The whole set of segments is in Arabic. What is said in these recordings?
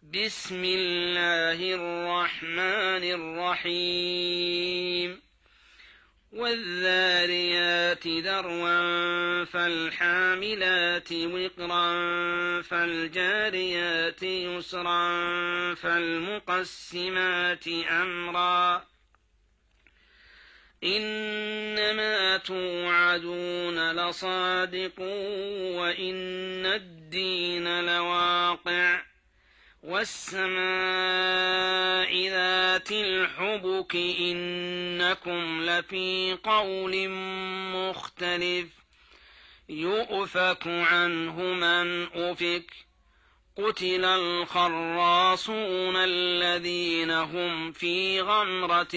بسم الله الرحمن الرحيم والذاريات ذروا فالحاملات وقرا فالجاريات يسرا فالمقسمات أمرا إنما توعدون لصادق وإن الدين لواقع والسماء ذات الحبك إنكم لفي قول مختلف يؤفك عنه من أفك قتل الخراصون الذين هم في غمرة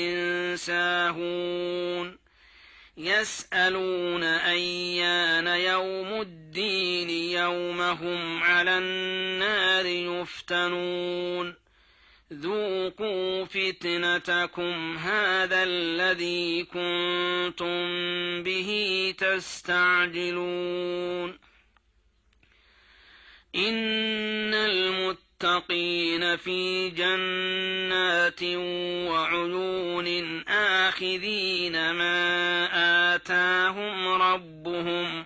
ساهون يسألون أيان يوم الدين يوم هم على النار يفتنون ذوقوا فتنتكم هذا الذي كنتم به تستعجلون إن المتقين في جنات وعيون آخذين ما آتاهم ربهم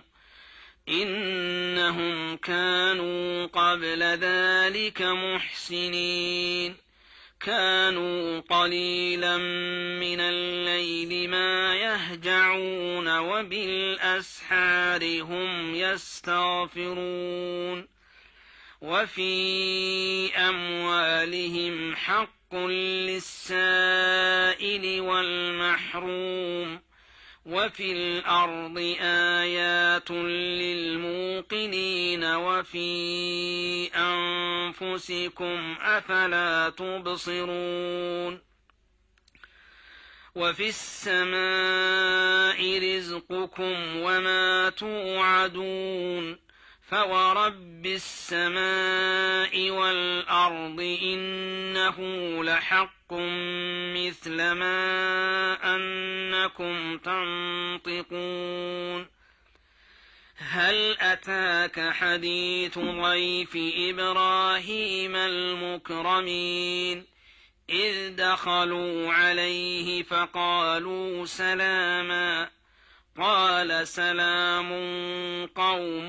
إنهم كانوا قبل ذلك محسنين كانوا قليلا من الليل ما يهجعون وبالأسحار هم يستغفرون وفي أموالهم حق للسائل والمحروم وفي الأرض آيات للموقنين وفي أنفسكم أفلا تبصرون وفي السماء رزقكم وما توعدون فورب السماء والأرض إنه لحق مثل ما أنكم تنطقون هل أتاك حديث ضيف إبراهيم المكرمين إذ دخلوا عليه فقالوا سلاما قال سلام قوم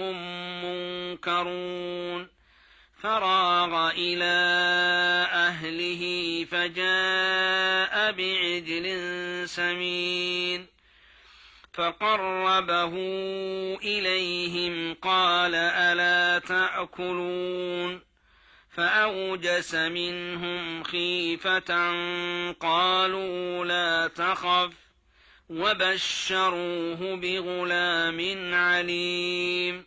منكرون فراغ إلى أهله فجاء بعجل سمين فقربه إليهم قال ألا تأكلون فأوجس منهم خيفة قالوا لا تخف وبشروه بغلام عليم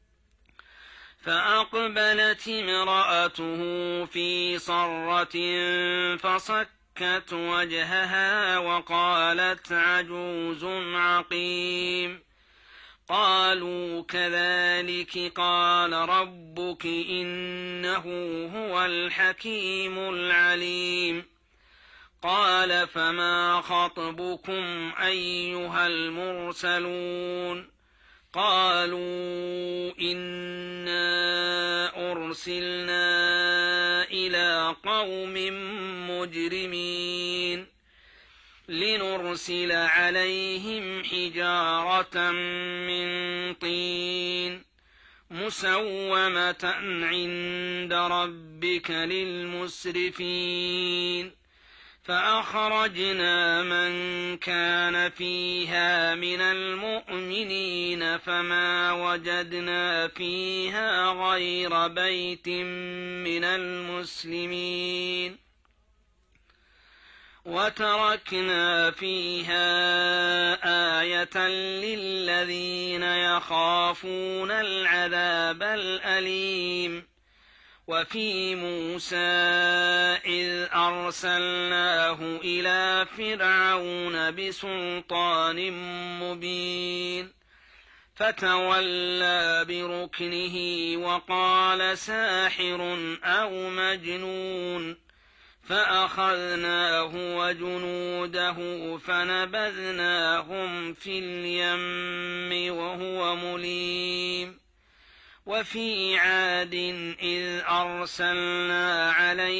فأقبلت امرأته في صرة فصكت وجهها وقالت عجوز عقيم قالوا كذلك قال ربك إنه هو الحكيم العليم قال فما خطبكم أيها المرسلون قالوا إنا أرسلنا إلى قوم مجرمين لنرسل عليهم حجارة من طين مسومة عند ربك للمسرفين فأخرجنا من كان فيها من المؤمنين فما وجدنا فيها غير بيت من المسلمين وتركنا فيها آية للذين يخافون العذاب الأليم وفي موسى إذ أرسلناه إلى فرعون بسلطان مبين فتولى بركنه وقال ساحر أو مجنون فأخذناه وجنوده فنبذناهم في اليم وهو مليم وفي عاد إذ أرسلنا عليهم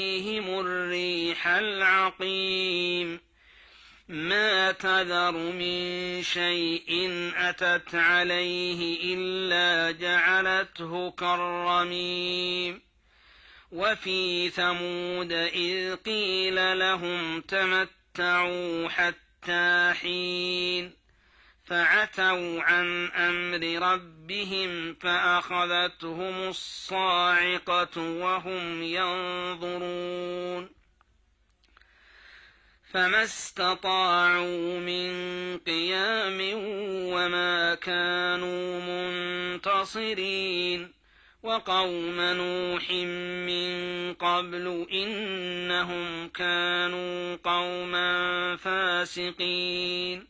الفصيح العقيم ما تذر من شيء أتت عليه إلا جعلته كالرميم وفي ثمود إذ قيل لهم تمتعوا حتى حين فعتوا عن أمر ربهم فأخذتهم الصاعقة وهم ينظرون فما استطاعوا من قيام وما كانوا منتصرين وقوم نوح من قبل إنهم كانوا قوما فاسقين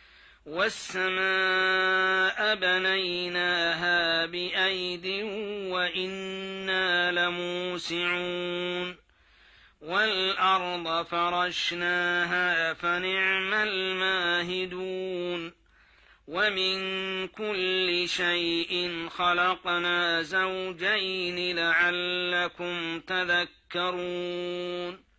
والسماء بنيناها بأيد وإنا لموسعون والأرض فرشناها فنعم الماهدون ومن كل شيء خلقنا زوجين لعلكم تذكرون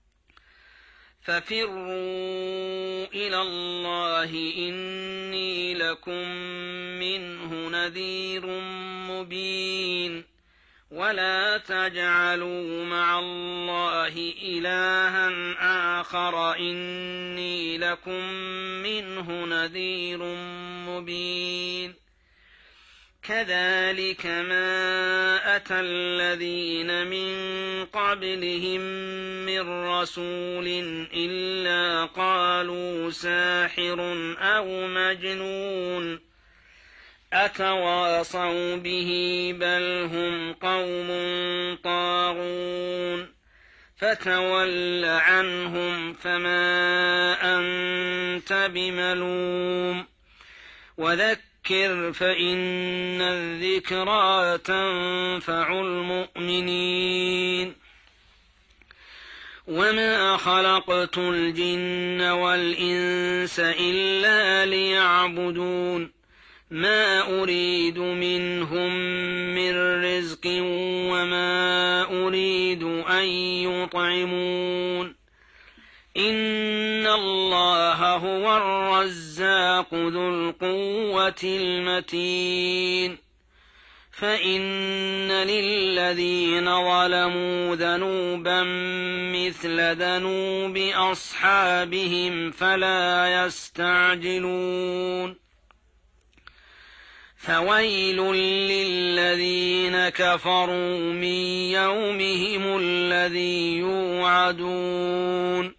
ففروا إلى الله إني لكم منه نذير مبين ولا تجعلوا مع الله إلها آخر إني لكم منه نذير مبين كذلك ما أتى الذين من قبلهم من رسول إلا قالوا ساحر أو مجنون أتواصوا به بل هم قوم طاغون فتول عنهم فما أنت بملوم وذكر فإن الذكرى تنفع المؤمنين وما خلقت الجن والإنس إلا ليعبدون ما أريد منهم من رزق وما أريد أن يطعمون إن الله هو الرزاق ذو القوة المتين فإن للذين ظلموا ذنوبا مثل ذنوب أصحابهم فلا يستعجلون فويل للذين كفروا من يومهم الذي يوعدون